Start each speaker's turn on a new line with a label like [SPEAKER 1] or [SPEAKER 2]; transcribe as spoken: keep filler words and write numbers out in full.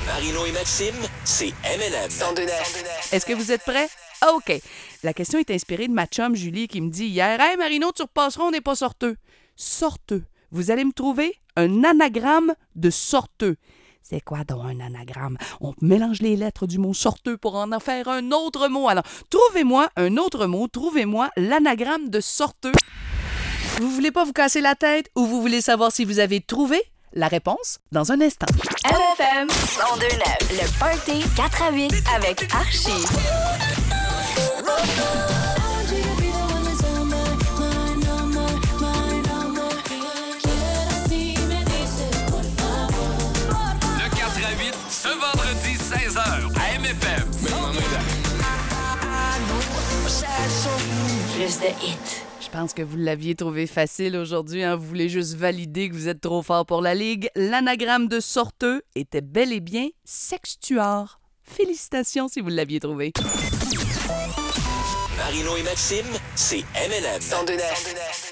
[SPEAKER 1] Marino et Maxime, c'est M L M.
[SPEAKER 2] cent deux neuf.
[SPEAKER 3] Est-ce que vous êtes prêts? OK. La question est inspirée de ma chum Julie qui me dit hier « Hey Marino, tu repasseras, on n'est pas sorteux. » Sorteux. Vous allez me trouver un anagramme de sorteux. C'est quoi donc un anagramme? On mélange les lettres du mot sorteux pour en en faire un autre mot. Alors, trouvez-moi un autre mot, trouvez-moi l'anagramme de sorteux. Vous voulez pas vous casser la tête ou vous voulez savoir si vous avez trouvé? La réponse dans un instant.
[SPEAKER 2] M F M cent deux neuf. Le Party quatre à huit avec Archie.
[SPEAKER 4] Le quatre à huit, ce vendredi seize heures à M F M.
[SPEAKER 2] Plus de hits.
[SPEAKER 3] Je pense que vous l'aviez trouvé facile aujourd'hui. Hein? Vous voulez juste valider que vous êtes trop fort pour la Ligue. L'anagramme de sorteux était bel et bien sextuor. Félicitations si vous l'aviez trouvé.
[SPEAKER 1] Marino et Maxime, c'est M L M.
[SPEAKER 2] cent deux neuf.